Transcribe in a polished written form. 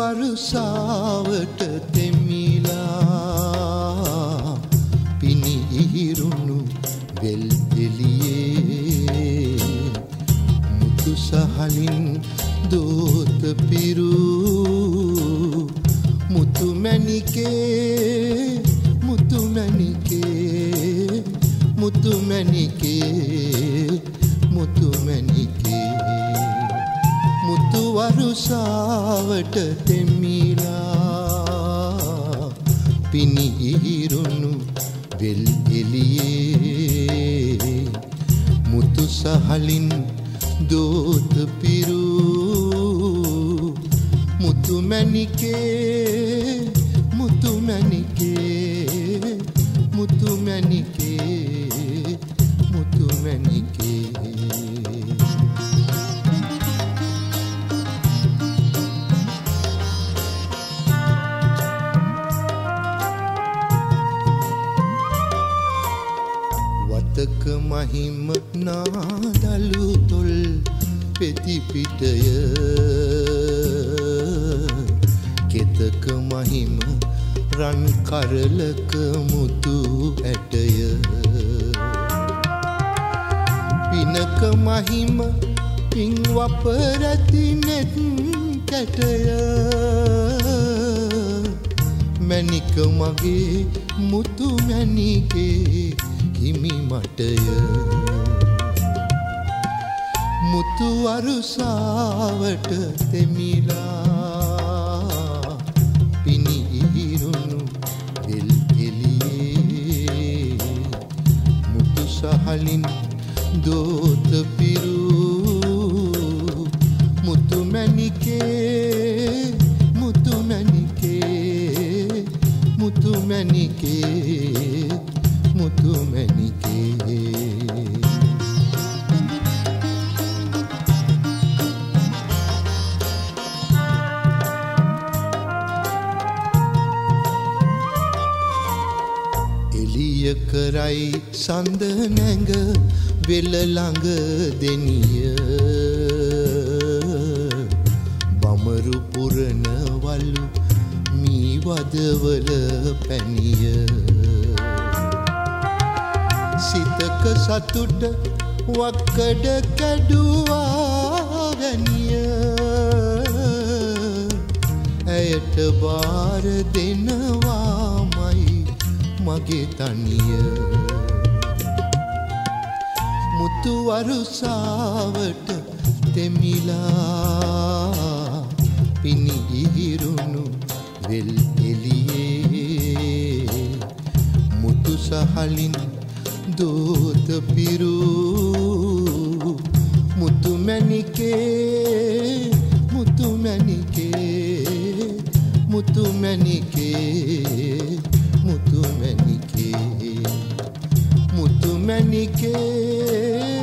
වරුසාවට තෙමිලා පිනිහිරුණු වෙල් එළියේ මුතු සහලින් දෝත පිරු මුතු මැණිකේ මුතු මැණිකේ මුතු මැණිකේ මුතු මැණිකේ මුතු වරුසාවට තෙමිලා පිනිහිරුණු වෙල් එළියේ මුතු සහලින් දෝත පිරු මුතු මැණිකේ මුතු මැණිකේ මුතු මැණිකේ මුතු මැණිකේ වතක මහිම නාදලු තොල් පෙතිපිටය කෙතක මහිම රන් කරලක මුතු ඇටය පිනක මහිම පින් වපරති නෙත් කැටය මැණික මගේ මුතු මැණිකේ හිමි මටය මුතු වරුසාවට තෙමිලා පිනිහිරුණු වෙල් එළියේ මුතු සහලින් දෝත පිරු මුතු මැණිකේ මුතු මැණිකේ මුතු මැණිකේ මුතු මැණිකේ එළිය කරයි සඳ නැඟ වෙල ළඟ දෙනිය බමරු පුරන වලු මී වදවල පැනිය සිතක සතුට වක්කඩ කැඩුවා වැනිය ඇයට බාර දෙනවාමයි මගේ තනිය මුතු වරුසාවට තෙමිලා පිනිහිරුණු වෙල් එළියේ මුතු සහලින් දෝත පිරු මුතු මැණිකේ මුතු මැණිකේ මුතු මැණිකේ මුතු මැණිකේ මුතු මැණිකේ